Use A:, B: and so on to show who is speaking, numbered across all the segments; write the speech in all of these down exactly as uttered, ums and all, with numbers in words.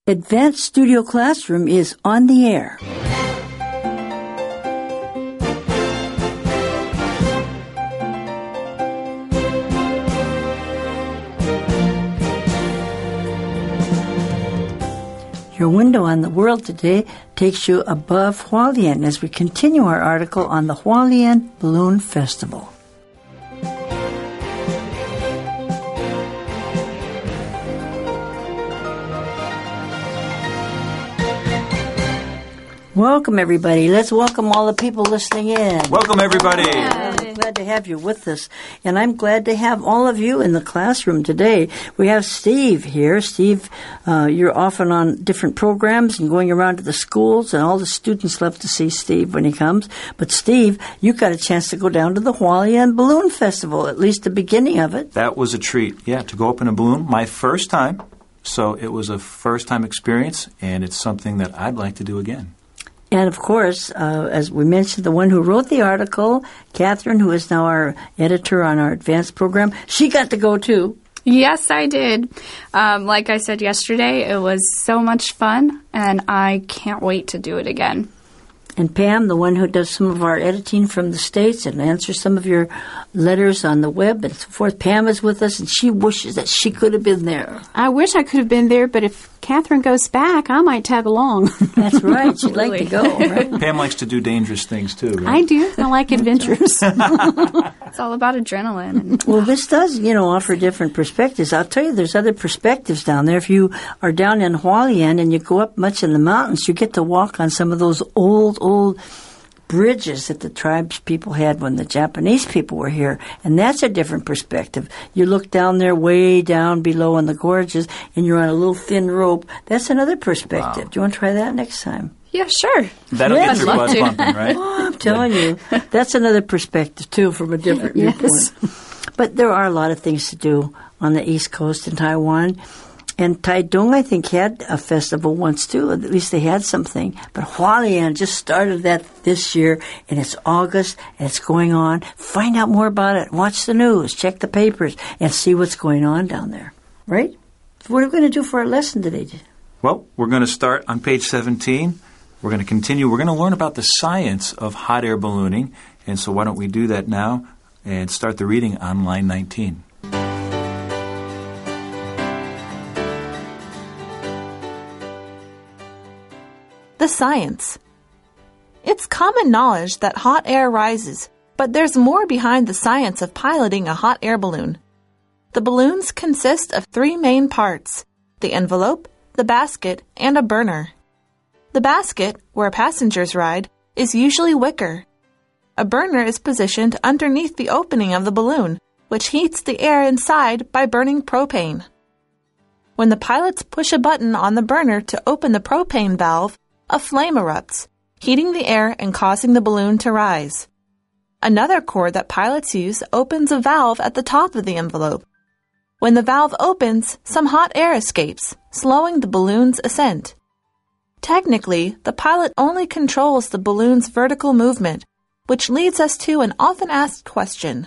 A: Advanced Studio Classroom is on the air. Your window on the world today takes you above Hualien as we continue our article on the Hualien Balloon Festival. Welcome, everybody. Let's welcome all the people listening in.
B: Welcome, everybody.
A: Yeah, I'm glad to have you with us. And I'm glad to have all of you in the classroom today. We have Steve here. Steve, uh, you're often on different programs and going around to the schools, and all the students love to see Steve when he comes. But, Steve, you got a chance to go down to the Hualien Balloon Festival, at least the beginning of it.
B: That was a treat, yeah, to go open a balloon. My first time. So it was a first-time experience, and it's something that I'd like to do again.
A: And, of course, uh, as we mentioned, the one who wrote the article, Catherine, who is now our editor on our advanced program, she got to go, too.
C: Yes, I did. Um, like I said yesterday, it was so much fun, and I can't wait to do it again.
A: And Pam, the one who does some of our editing from the States and answers some of your letters on the web and so forth, Pam is with us, and she wishes that she could have been there.
D: I wish I could have been there, but if Catherine goes back, I might tag along.
A: That's right. She'd like to go, right?
B: Pam likes to do dangerous things, too, right?
D: I do. I like adventures.
C: It's all about adrenaline.
A: Well, this does, you know, offer different perspectives. I'll tell you, there's other perspectives down there. If you are down in Hualien and you go up much in the mountains, you get to walk on some of those old, old bridges that the tribes people had when the Japanese people were here. And that's a different perspective. You look down there way down below in the gorges, and you're on a little thin rope. That's another perspective.
B: Wow.
A: Do you want to try that next time?
C: Yeah, sure.
B: That'll
A: Yeah,
B: get your
C: I'd
B: blood
C: love to.
B: pumping, right?
A: Oh, I'm telling you, that's another perspective, too, from a different
D: Yes.
A: viewpoint. But there are a lot of things to do on the East Coast in Taiwan. And Taitung, I think, had a festival once, too. At least they had something. But Hualien just started that this year, and it's August, and it's going on. Find out more about it. Watch the news. Check the papers, and see what's going on down there. Right? So what are we going to do for our lesson today?
B: Well, we're going to start on page seventeen. We're going to continue. We're going to learn about the science of hot air ballooning. And so why don't we do that now and start the reading on line nineteen.
E: The science. It's common knowledge that hot air rises, but there's more behind the science of piloting a hot air balloon. The balloons consist of three main parts: the envelope, the basket, and a burner. The basket, where passengers ride, is usually wicker. A burner is positioned underneath the opening of the balloon, which heats the air inside by burning propane. When the pilots push a button on the burner to open the propane valve, a flame erupts, heating the air and causing the balloon to rise. Another cord that pilots use opens a valve at the top of the envelope. When the valve opens, some hot air escapes, slowing the balloon's ascent. Technically, the pilot only controls the balloon's vertical movement, which leads us to an often asked question.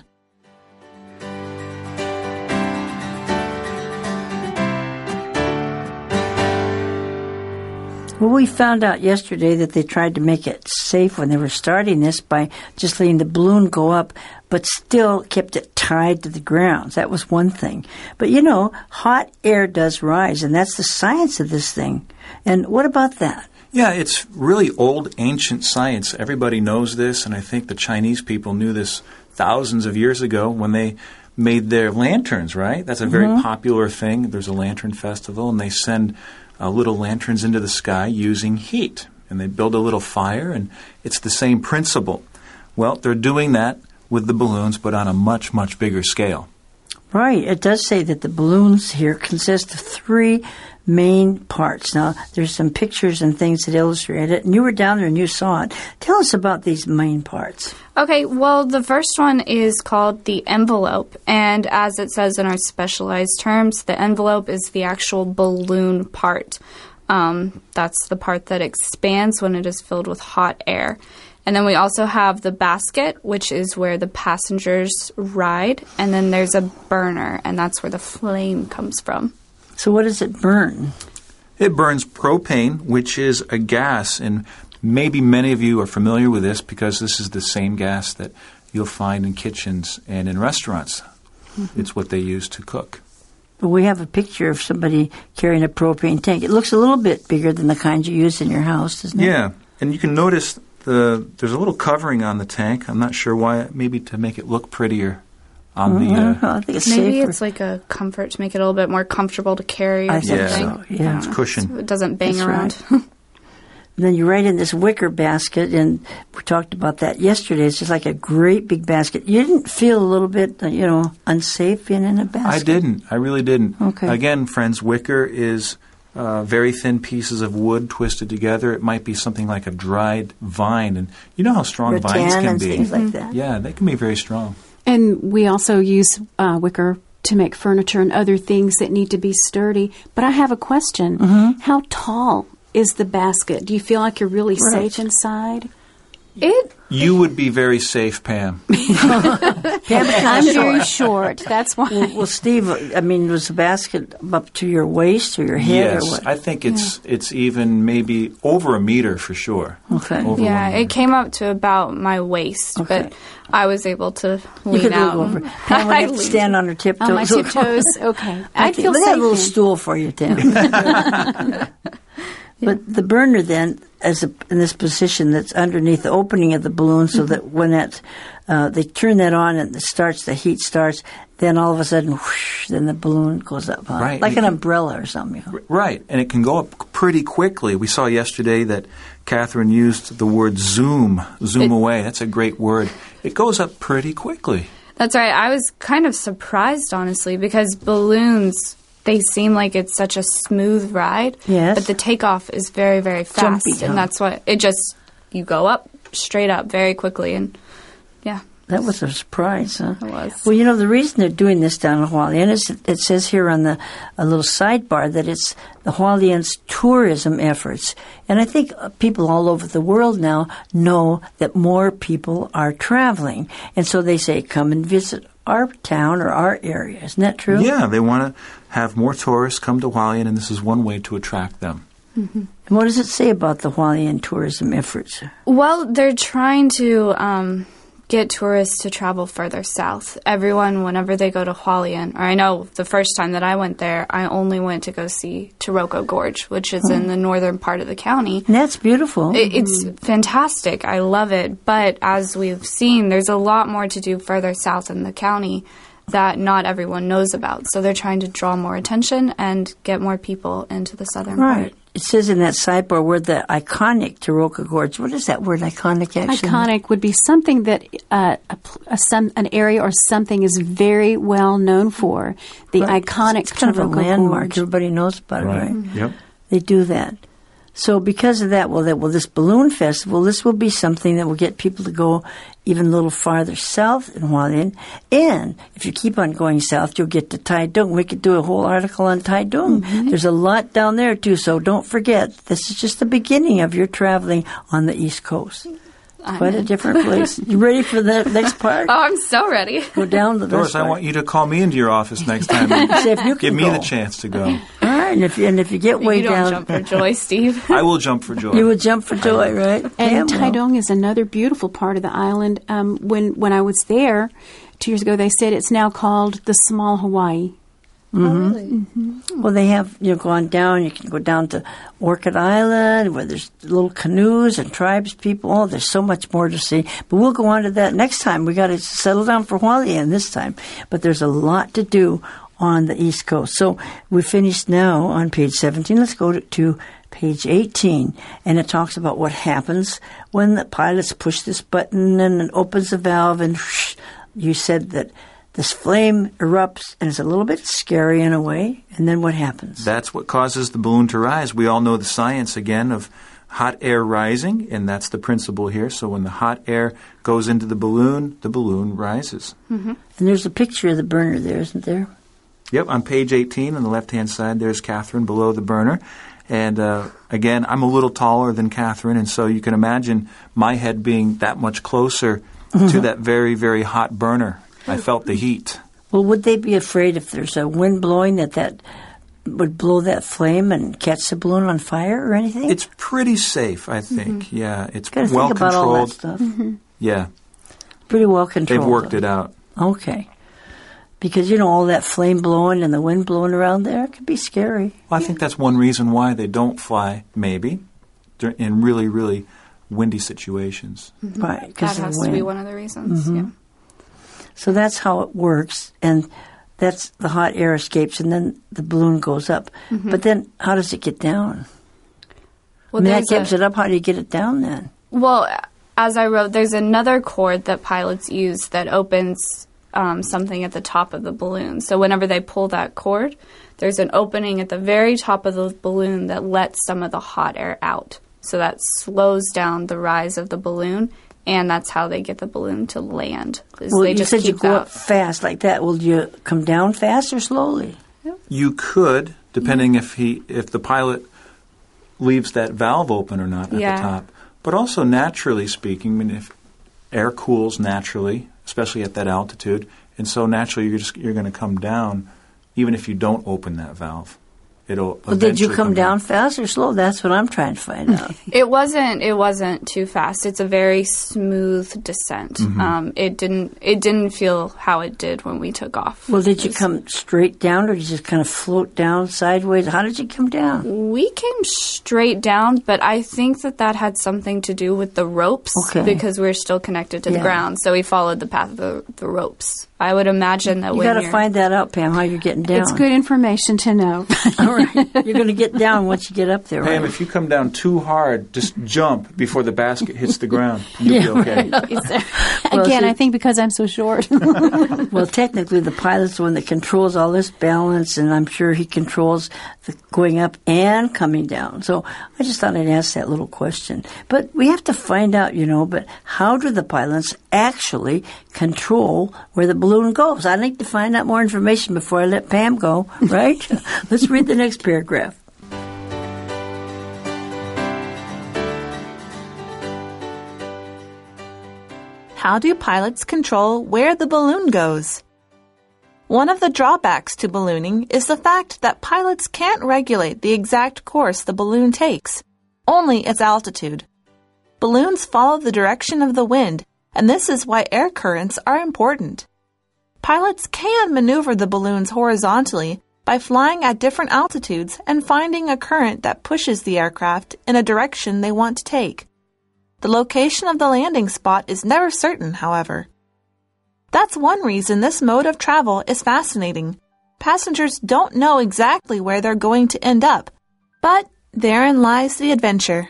A: Well, we found out yesterday that they tried to make it safe when they were starting this by just letting the balloon go up, but still kept it tied to the ground. That was one thing. But, you know, hot air does rise, and that's the science of this thing. And what about that?
B: Yeah, it's really old, ancient science. Everybody knows this, and I think the Chinese people knew this thousands of years ago when they made their lanterns, right? That's a very mm-hmm. popular thing. There's a lantern festival, and they send uh, little lanterns into the sky using heat. And they build a little fire, and it's the same principle. Well, they're doing that with the balloons, but on a much, much bigger scale.
A: Right. It does say that the balloons here consist of three main parts. Now, there's some pictures and things that illustrate it, and you were down there and you saw it. Tell us about these main parts.
C: Okay, well, the first one is called the envelope, and as it says in our specialized terms, the envelope is the actual balloon part. Um, that's the part that expands when it is filled with hot air. And then we also have the basket, which is where the passengers ride, and then there's a burner, and that's where the flame comes from.
A: So what does it burn?
B: It burns propane, which is a gas, and maybe many of you are familiar with this because this is the same gas that you'll find in kitchens and in restaurants. Mm-hmm. It's what they use to cook.
A: But we have a picture of somebody carrying a propane tank. It looks a little bit bigger than the kind you use in your house, doesn't it?
B: Yeah, and you can notice the there's a little covering on the tank. I'm not sure why, maybe to make it look prettier on
A: mm-hmm.
B: the... Uh,
A: I don't know. I think it's
C: Maybe
A: safer.
C: it's like a comfort to make it a little bit more comfortable to carry or
A: I think
C: something.
A: so, yeah.
B: It's cushion.
C: So it doesn't bang
A: That's
C: around.
A: right. And then you write in this wicker basket, and we talked about that yesterday. It's just like a great big basket. You didn't feel a little bit, uh, you know, unsafe being in a basket?
B: I didn't. I really didn't.
A: Okay.
B: Again, friends, wicker is uh, very thin pieces of wood twisted together. It might be something like a dried vine. And you know how strong
A: Rattan
B: vines can
A: and
B: be.
A: things like that.
B: Yeah, they can be very strong.
D: And we also use uh, wicker to make furniture and other things that need to be sturdy. But I have a question.
A: Mm-hmm.
D: How tall is the basket? Do you feel like you're really
A: Right.
D: safe inside?
C: It
B: You would be very safe, Pam.
D: I'm very short. That's why.
A: Well, well, Steve, I mean, was the basket up to your waist or your head
B: Yes,
A: or what?
B: I think it's it's even maybe over a meter for sure.
A: Okay.
B: Over
C: yeah,
B: one
C: it
B: meter.
C: came up to about my waist,
A: Okay.
C: but I was able to
A: You
C: lean
A: could
C: out.
A: look over. Pam would
C: I
A: have to
C: leaned.
A: stand on her tiptoes.
D: On my tiptoes. Okay. I'd
A: Okay,
D: feel
A: look
D: safe.
A: at a little
D: then.
A: stool for you, Tim. But the burner then, as a, in this position that's underneath the opening of the balloon, so that when that uh, they turn that on and it starts, the heat starts, then all of a sudden, whoosh, then the balloon goes up, huh?
B: Right.
A: Like
B: You
A: an
B: can-
A: umbrella or something. You know?
B: Right, and it can go up pretty quickly. We saw yesterday that Catherine used the word zoom, zoom
C: It-
B: away. That's a great word. It goes up pretty quickly.
C: That's right. I was kind of surprised, honestly, because balloons, they seem like it's such a smooth ride.
A: Yes.
C: But the takeoff is very, very fast.
A: Jumpy, huh?
C: And that's what, it just, you go up, straight up, very quickly. And, yeah.
A: That was a surprise, huh?
C: It was.
A: Well, you know, the reason they're doing this down in Hualien is it says here on the a little sidebar that it's the Hualien's tourism efforts. And I think uh, people all over the world now know that more people are traveling. And so they say, come and visit our town or our area. Isn't that true?
B: Yeah, they want to have more tourists come to Hualien, and this is one way to attract them.
A: And what does it say about the Hualien tourism efforts?
C: Well, they're trying to um, get tourists to travel further south. Everyone, whenever they go to Hualien, or I know the first time that I went there, I only went to go see Taroko Gorge, which is in the northern part of the county.
A: And that's beautiful.
C: It, it's fantastic. I love it. But as we've seen, there's a lot more to do further south in the county that not everyone knows about. So they're trying to draw more attention and get more people into the southern
A: Right.
C: part.
A: It says in that sidebar word the iconic Taroko Gorge. What is that word, iconic, actually?
D: Iconic would be something that uh, a, pl- a, some, an area or something is very well known for. The
A: Right.
D: iconic
A: It's kind of a
D: Taroko
A: landmark.
D: Gorge.
A: Everybody knows about it, right?
B: Yep.
A: They do that. So because of that, well, that, well, this balloon festival, this will be something that will get people to go even a little farther south in Hualien. And if you keep on going south, you'll get to Taidung. We could do a whole article on Taidung.
D: Mm-hmm.
A: There's a lot down there, too. So don't forget, this is just the beginning of your traveling on the East Coast.
C: I'm
A: Quite a
C: in.
A: different place. You ready for the next part?
C: Oh, I'm so ready.
A: Go down to this
B: Doris, I
A: part.
B: want you to call me into your office next time and
A: See if you
B: give
A: can
B: me
A: go.
B: the chance to go.
A: All right, and if you, and if you get way
C: You don't
A: down,
C: jump for joy, Steve.
B: I will jump for joy.
A: you would jump for joy, right?
D: And
A: Pam will.
D: Taidong is another beautiful part of the island. Um, when when I was there two years ago, they said it's now called the Small Hawaii.
C: Oh, really?
A: Well, they have, you know, gone down, you can go down to Orchid Island where there's little canoes and tribes people. Oh, there's so much more to see. But we'll go on to that next time. We got to settle down for Hualien this time. But there's a lot to do on the East Coast. So we finished now on page seventeen. Let's go to, to page eighteen. And it talks about what happens when the pilots push this button and it opens the valve and whoosh, you said that this flame erupts, and it's a little bit scary in a way. And then what happens?
B: That's what causes the balloon to rise. We all know the science, again, of hot air rising, and that's the principle here. So when the hot air goes into the balloon, the balloon rises.
A: And there's a picture of the burner there, isn't there?
B: Yep, on page eighteen on the left-hand side, there's Catherine below the burner. And uh, again, I'm a little taller than Catherine, and so you can imagine my head being that much closer to that very, very hot burner. I felt the heat.
A: Well, would they be afraid if there's a wind blowing that that would blow that flame and catch the balloon on fire or anything?
B: It's pretty safe, I think. Mm-hmm. Yeah, it's
A: Gotta
B: well
A: think about
B: controlled.
A: all that stuff.
B: Mm-hmm. Yeah,
A: pretty well controlled.
B: They've worked it out.
A: Okay, because you know all that flame blowing and the wind blowing around there, it could be scary.
B: Well, I think that's one reason why they don't fly. Maybe in really, really windy situations.
C: Mm-hmm.
A: Right,
C: that has to be one of the reasons.
A: Mm-hmm.
C: Yeah.
A: So that's how it works, and that's the hot air escapes, and then the balloon goes up. Mm-hmm. But then, how does it get down? Well, I mean, that keeps a, it up. How do you get it down then?
C: Well, as I wrote, there's another cord that pilots use that opens um, something at the top of the balloon. So whenever they pull that cord, there's an opening at the very top of the balloon that lets some of the hot air out. So that slows down the rise of the balloon. And that's how they get the balloon to land.
A: Well,
C: they
A: you
C: just
A: said
C: keep
A: you go
C: that.
A: up fast like that. Will you come down fast or slowly?
B: You could, depending mm-hmm. if he if the pilot leaves that valve open or not at
C: yeah.
B: the top. But also, naturally speaking, I mean, if air cools naturally, especially at that altitude, and so naturally you're just you're going to come down, even if you don't open that valve. It'll
A: well, did you come, come down, down fast or slow? That's what I'm trying to find out.
C: It wasn't. It wasn't too fast. It's a very smooth descent. Mm-hmm. Um, it didn't. It didn't feel how it did when we took off.
A: Well, did you come straight down, or did you just kind of float down sideways? How did you come down?
C: We came straight down, but I think that that had something to do with the ropes
A: okay.
C: because we're still connected to
A: yeah.
C: the ground. So we followed the path of the, the ropes. I would imagine that
A: you
C: when
A: got to find that out, Pam. How you're getting down?
D: It's good information to know.
A: All right, you're going to get down once you get up there.
B: Pam,
A: right?
B: if you come down too hard, just jump before the basket hits the ground. You'll
A: yeah,
B: be okay.
A: Right.
D: well, Again, see, I think because I'm so short.
A: Well, technically, the pilot's the one that controls all this balance, and I'm sure he controls the going up and coming down. So I just thought I'd ask that little question. But we have to find out, you know, but how do the pilots actually control where the balloon goes? I'd like to find out more information before I let Pam go, right? Let's read the next paragraph.
E: How do pilots control where the balloon goes? One of the drawbacks to ballooning is the fact that pilots can't regulate the exact course the balloon takes, only its altitude. Balloons follow the direction of the wind, and this is why air currents are important. Pilots can maneuver the balloons horizontally by flying at different altitudes and finding a current that pushes the aircraft in a direction they want to take. The location of the landing spot is never certain, however. That's one reason this mode of travel is fascinating. Passengers don't know exactly where they're going to end up, but therein lies the adventure.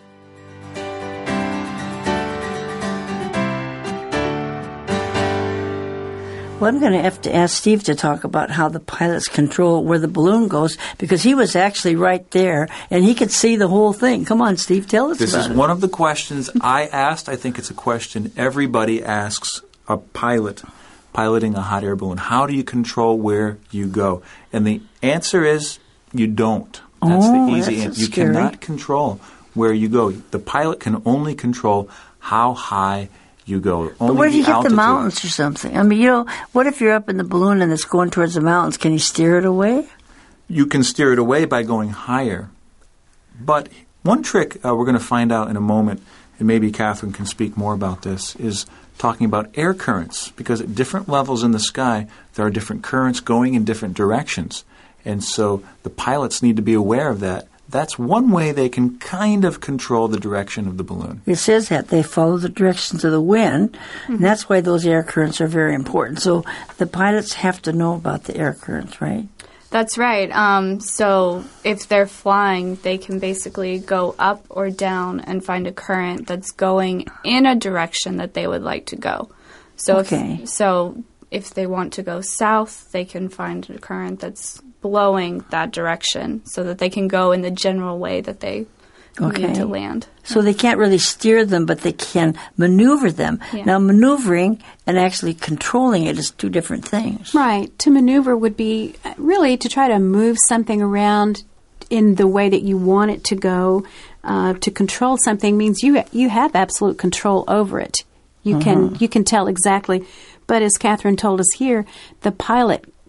A: Well, I'm going to have to ask Steve to talk about how the pilots control where the balloon goes, because he was actually right there, and he could see the whole thing. Come on, Steve, tell us
B: this
A: about it.
B: This is one of the questions I asked. I think it's a question everybody asks a pilot piloting a hot air balloon. How do you control where you go? And the answer is you don't. That's
A: oh,
B: the easy
A: that's
B: answer. You
A: scary.
B: cannot control where you go. The pilot can only control how high you go. Only
A: but what if you hit
B: altitude.
A: the mountains or something? I mean, you know, what if you're up in the balloon and it's going towards the mountains? Can you steer it away?
B: You can steer it away by going higher. But one trick uh, we're going to find out in a moment, and maybe Catherine can speak more about this, is talking about air currents. Because at different levels in the sky, there are different currents going in different directions. And so the pilots need to be aware of that. That's one way they can kind of control the direction of the balloon.
A: It says that they follow the directions of the wind, mm-hmm. and that's why those air currents are very important. So the pilots have to know about the air currents, right?
C: That's right. Um, so if they're flying, they can basically go up or down and find a current that's going in a direction that they would like to go. So
A: okay.
C: if, so if they want to go south, they can find a current that's blowing that direction so that they can go in the general way that they
A: okay.
C: need to land.
A: So they can't really steer them, but they can maneuver them.
C: Yeah.
A: Now, maneuvering and actually controlling it is two different things.
D: Right. To maneuver would be really to try to move something around in the way that you want it to go. Uh, to control something means you you have absolute control over it. You uh-huh. can you can tell exactly. But as Catherine told us here, the pilot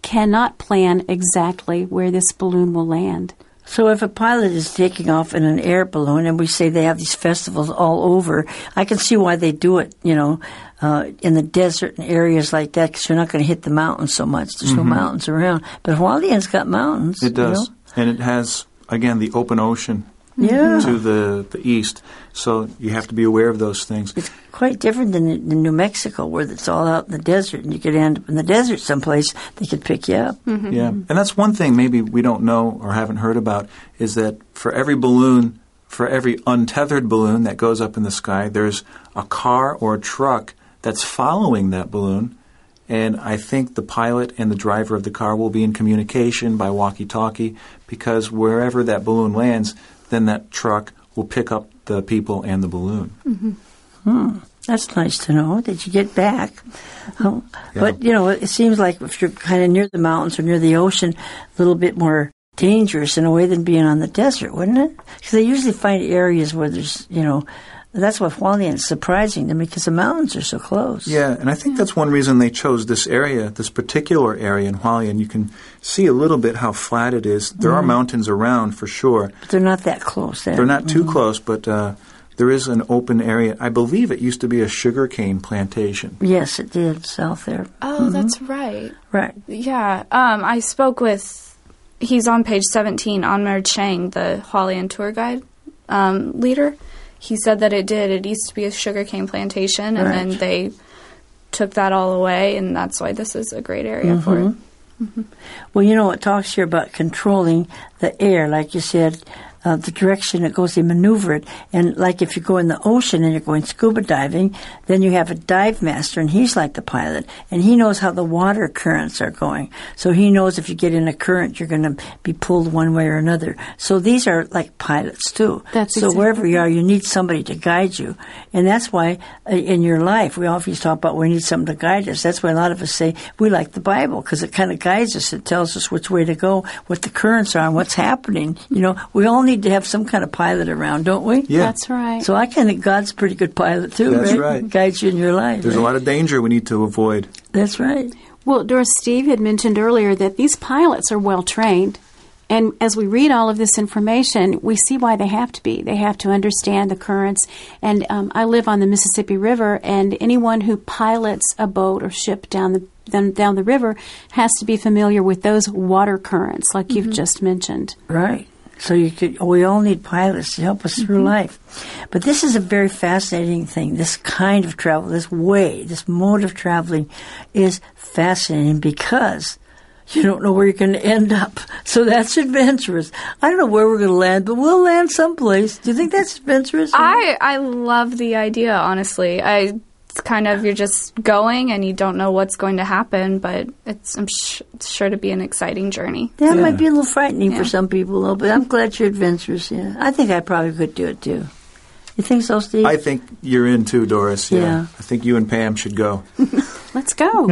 D: cannot plan exactly where this balloon will land.
A: So if a pilot is taking off in an air balloon, and we say they have these festivals all over, I can see why they do it, you know, uh, in the desert and areas like that, because you're not going to hit the mountains so much. There's mm-hmm. no mountains around. But Hualien's got mountains.
B: It does.
A: You know?
B: And it has, again, the open ocean
A: yeah.
B: to the, the east. So you have to be aware of those things.
A: It's quite different than in New Mexico, where it's all out in the desert, and you could end up in the desert someplace. They could pick you up.
B: Mm-hmm. Yeah, and that's one thing maybe we don't know or haven't heard about, is that for every balloon, for every untethered balloon that goes up in the sky, there's a car or a truck that's following that balloon. And I think the pilot and the driver of the car will be in communication by walkie-talkie, because wherever that balloon lands, then that truck will pick up the people and the balloon.
A: Mm-hmm. Hmm. That's nice to know that you get back. Oh, yeah. But, you know, it seems like if you're kind of near the mountains or near the ocean, a little bit more dangerous in a way than being on the desert, wouldn't it? Because they usually find areas where there's, you know, that's what Hualien is surprising to me, because the mountains are so close.
B: Yeah, and I think that's one reason they chose this area, this particular area in Hualien. You can see a little bit how flat it is. There mm. are mountains around for sure.
A: But they're not that close. There.
B: They're not too
A: mm-hmm.
B: close, but uh, there is an open area. I believe it used to be a sugarcane plantation.
A: Yes, it did, south there.
C: Oh,
A: mm-hmm.
C: that's right.
A: Right.
C: Yeah, um, I spoke with, he's on page seventeen, Anmer Chang, the Hualien tour guide um, leader. He said that it did. It used to be a sugarcane plantation, and right. then they took that all away, and that's why this is a great area mm-hmm. for it.
A: Mm-hmm. Well, you know, it talks here about controlling the air, like you said, uh, the direction it goes, they maneuver it. And like if you go in the ocean and you're going scuba diving, then you have a dive master, and he's like the pilot, and he knows how the water currents are going. So he knows if you get in a current, you're going to be pulled one way or another. So these are like pilots, too.
D: That's
A: so
D: exactly.
A: wherever you are, you need somebody to guide you. And that's why uh, in your life, we always talk about we need something to guide us. That's why a lot of us say we like the Bible, because it kind of guides us. It tells us which way to go, what the currents are, and what's happening. You know, we all need to have some kind of pilot around, don't we?
B: Yeah.
D: That's right.
A: So I kind of, God's a pretty good pilot, too,
B: That's
A: right?
B: right.
A: Guides you in your life.
B: There's
A: right?
B: a lot of danger we need to avoid.
A: That's right.
D: Well, Doris, Steve had mentioned earlier that these pilots are well trained. And as we read all of this information, we see why they have to be. They have to understand the currents. And um, I live on the Mississippi River, and anyone who pilots a boat or ship down the down, down the river has to be familiar with those water currents, like mm-hmm. you've just mentioned.
A: Right. So you could, we all need pilots to help us through mm-hmm. life. But this is a very fascinating thing. This kind of travel, this way, this mode of traveling is fascinating because you don't know where you're going to end up. So that's adventurous. I don't know where we're going to land, but we'll land someplace. Do you think that's adventurous?
C: I, I love the idea, honestly. I It's kind of, you're just going and you don't know what's going to happen, but it's I'm sh- it's sure to be an exciting journey.
A: Yeah, it
B: yeah.
A: might be a little frightening
C: yeah.
A: for some people, though, but I'm glad you're adventurous. Yeah, I think I probably could do it, too. You think so, Steve?
B: I think you're in, too, Doris. Yeah.
A: yeah.
B: I think you and Pam should go.
D: Let's go.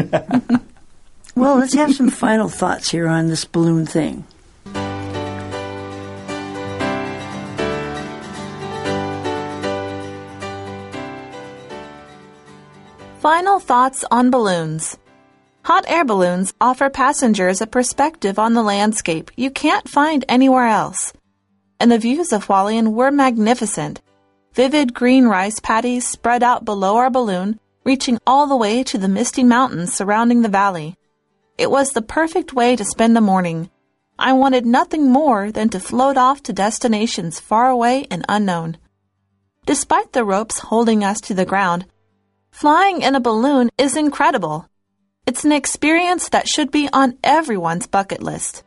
A: Well, let's have some final thoughts here on this balloon thing.
E: Final thoughts on balloons. Hot air balloons offer passengers a perspective on the landscape you can't find anywhere else. And the views of Hualien were magnificent. Vivid green rice paddies spread out below our balloon, reaching all the way to the misty mountains surrounding the valley. It was the perfect way to spend a morning. I wanted nothing more than to float off to destinations far away and unknown. Despite the ropes holding us to the ground, flying in a balloon is incredible. It's an experience that should be on everyone's bucket list.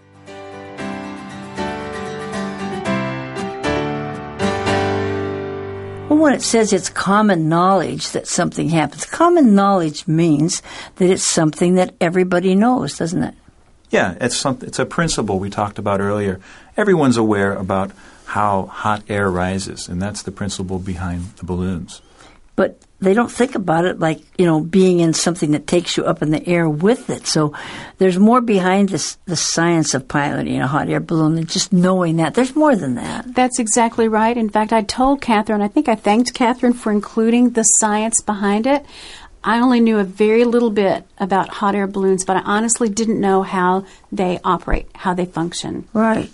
A: Well, when it says it's common knowledge that something happens, common knowledge means that it's something that everybody knows, doesn't it?
B: Yeah, it's some, it's a principle we talked about earlier. Everyone's aware about how hot air rises, and that's the principle behind the balloons.
A: But they don't think about it like, you know, being in something that takes you up in the air with it. So there's more behind this, the science of piloting a hot air balloon than just knowing that. There's more than that.
D: That's exactly right. In fact, I told Catherine, I think I thanked Catherine for including the science behind it. I only knew a very little bit about hot air balloons, but I honestly didn't know how they operate, how they function.
A: Right.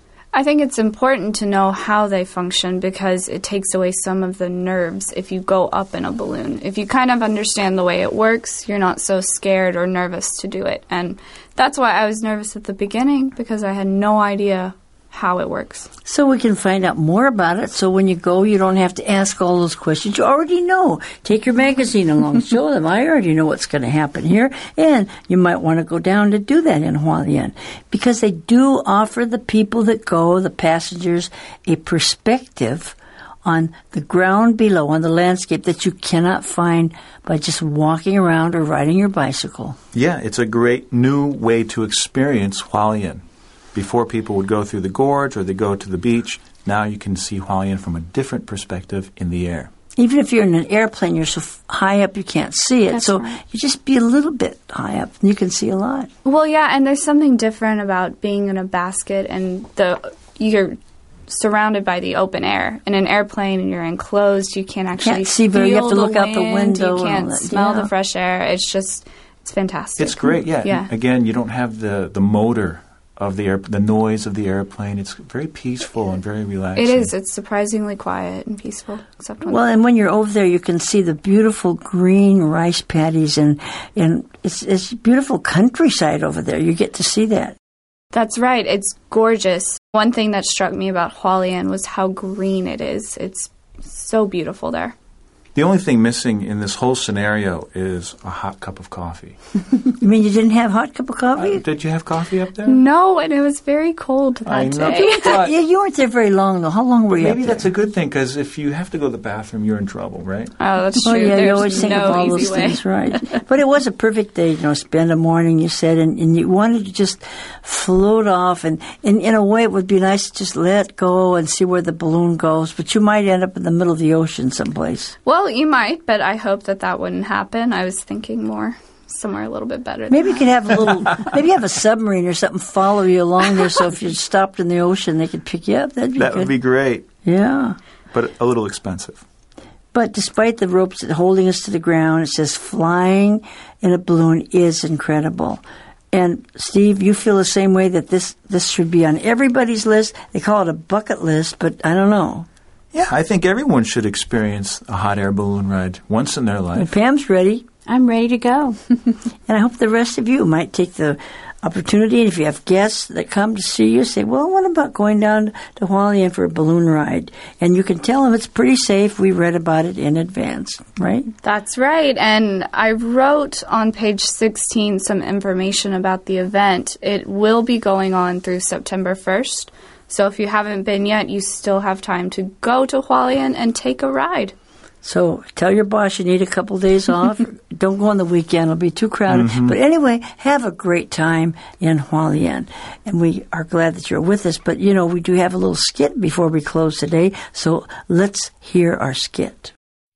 C: I think it's important to know how they function because it takes away some of the nerves if you go up in a balloon. If you kind of understand the way it works, you're not so scared or nervous to do it. And that's why I was nervous at the beginning, because I had no idea how it works.
A: So we can find out more about it, so when you go, you don't have to ask all those questions. You already know. Take your magazine along. Show them, I already know what's going to happen here. And you might want to go down to do that in Hualien, because they do offer the people that go, the passengers, a perspective on the ground below, on the landscape that you cannot find by just walking around or riding your bicycle.
B: Yeah, it's a great new way to experience Hualien. Before, people would go through the gorge or they go to the beach. Now you can see Hualien from a different perspective in the air.
A: Even if you're in an airplane, you're so f- high up you can't see it.
D: That's
A: so
D: right.
A: you just be a little bit high up and you can see a lot.
C: Well, yeah, and there's something different about being in a basket and the you're surrounded by the open air. In an airplane, you're enclosed. You can't actually
A: Can't see very- you have to
C: feel
A: look out the
C: wind,
A: window
C: You
A: and all
C: can't
A: that,
C: smell
A: yeah.
C: the fresh air. It's just, it's fantastic.
B: It's great, yeah.
C: Yeah.
B: Again, you don't have the, the motor of the air, the noise of the airplane. It's very peaceful and very relaxing.
C: It is. It's surprisingly quiet and peaceful, except when
A: Well, and when you're over there, you can see the beautiful green rice paddies, and, and it's, it's beautiful countryside over there. You get to see that.
C: That's right. It's gorgeous. One thing that struck me about Hualien was how green it is. It's so beautiful there.
B: The only thing missing in this whole scenario is a hot cup of coffee.
A: You mean you didn't have hot cup of coffee?
B: Uh, did you have coffee up there?
C: No, and it was very cold that
B: I know.
C: day.
B: But
A: Yeah, you weren't there very long, though. How long were you
B: maybe
A: up there?
B: that's a good thing, because if you have to go to the bathroom, you're in trouble, right?
C: Oh, that's
A: Oh,
C: true.
A: yeah,
C: There's
A: you always think
C: no
A: of all
C: easy
A: those
C: way.
A: things, right? But it was a perfect day, you know, spend a morning, you said, and, and you wanted to just float off, and, and in a way it would be nice to just let go and see where the balloon goes, but you might end up in the middle of the ocean someplace.
C: Well, you might, but I hope that that wouldn't happen. I was thinking more somewhere a little bit better than
A: Maybe you
C: that.
A: could have a little, maybe have a submarine or something follow you along there, so if you're stopped in the ocean, they could pick you up. That'd be
B: That
A: good.
B: would be great,
A: Yeah.
B: but a little expensive.
A: But despite the ropes that holding us to the ground, it says flying in a balloon is incredible. And Steve, you feel the same way, that this, this should be on everybody's list. They call it a bucket list, but I don't know.
B: Yeah, I think everyone should experience a hot air balloon ride once in their
A: Well,
B: life.
A: Pam's ready,
D: I'm ready to go.
A: and I hope the rest of you might take the opportunity. And if you have guests that come to see you, say, well, what about going down to Hualien for a balloon ride? And you can tell them it's pretty safe. We read about it in advance, right?
C: That's right. And I wrote on page sixteen some information about the event. It will be going on through September first. So if you haven't been yet, you still have time to go to Hualien and take a ride.
A: So tell your boss you need a couple days off. Don't go on the weekend. It'll be too crowded. Mm-hmm. But anyway, have a great time in Hualien. And we are glad that you're with us. But, you know, we do have a little skit before we close today. So let's hear our skit.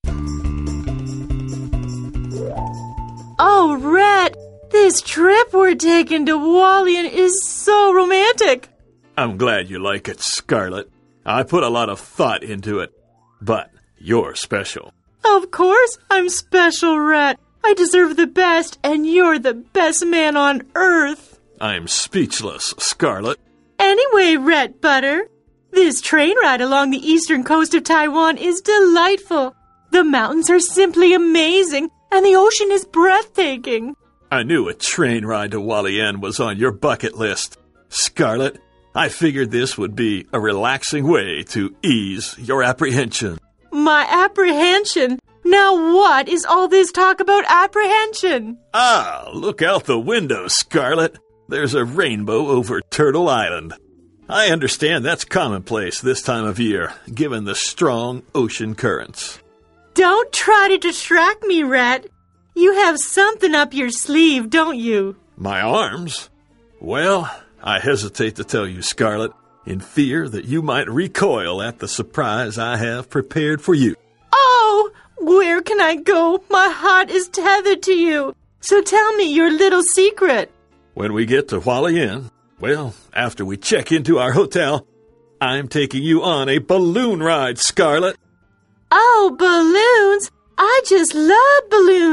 F: Oh, Rhett, this trip we're taking to Hualien is so romantic.
G: I'm glad you like it, Scarlett. I put a lot of thought into it. But you're special.
F: Of course I'm special, Rhett. I deserve the best, and you're the best man on earth.
G: I'm speechless, Scarlett.
F: Anyway, Rhett Butter, this train ride along the eastern coast of Taiwan is delightful. The mountains are simply amazing, and the ocean is breathtaking.
G: I knew a train ride to Hualien was on your bucket list. Scarlett, I figured this would be a relaxing way to ease your apprehension.
F: My apprehension? Now what is all this talk about apprehension?
G: Ah, look out the window, Scarlett. There's a rainbow over Turtle Island. I understand that's commonplace this time of year, given the strong ocean currents.
F: Don't try to distract me, Rhett. You have something up your sleeve, don't you?
G: My arms? Well, I hesitate to tell you, Scarlett, in fear that you might recoil at the surprise I have prepared for you.
F: Oh, where can I go? My heart is tethered to you. So tell me your little secret.
G: When we get to Hualien, well, after we check into our hotel, I'm taking you on a balloon ride, Scarlett.
F: Oh, balloons! I just love balloons.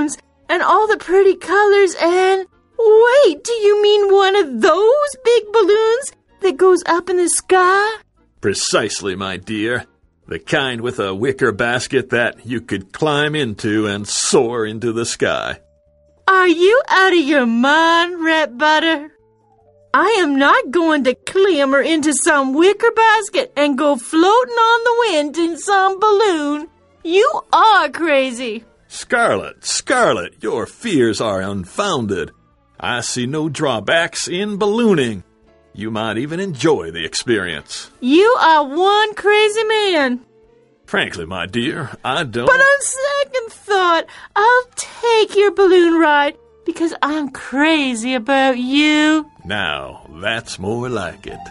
F: and all the pretty colors and... Wait, do you mean one of those big balloons that goes up in the sky?
G: Precisely, my dear. The kind with a wicker basket that you could climb into and soar into the sky.
F: Are you out of your mind, Rat Butter? I am not going to clamber into some wicker basket and go floating on the wind in some balloon. You are crazy.
G: Scarlet, Scarlet, your fears are unfounded. I see no drawbacks in ballooning. You might even enjoy the experience.
F: You are one crazy man.
G: Frankly, my dear, I don't...
F: But on second thought, I'll take your balloon ride because I'm crazy about you.
G: Now, that's more like it.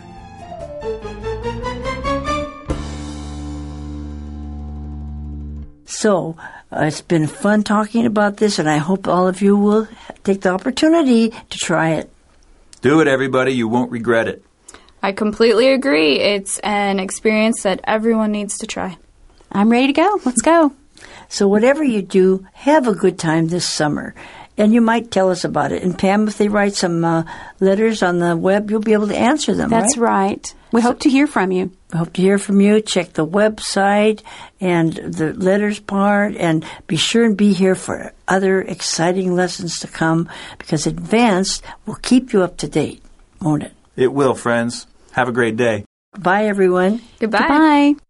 A: So, uh, it's been fun talking about this, and I hope all of you will take the opportunity to try it.
B: Do it, everybody. You won't regret it.
C: I completely agree. It's an experience that everyone needs to try.
D: I'm ready to go. Let's go.
A: So whatever you do, have a good time this summer. And you might tell us about it. And Pam, if they write some uh, letters on the web, you'll be able to answer them,
D: That's
A: right?
D: right. We so, hope to hear from you.
A: We hope to hear from you. Check the website and the letters part. And be sure and be here for other exciting lessons to come, because Advanced will keep you up to date, won't it?
B: It will, friends. Have a great day.
A: Bye, everyone.
C: Goodbye.
D: Goodbye.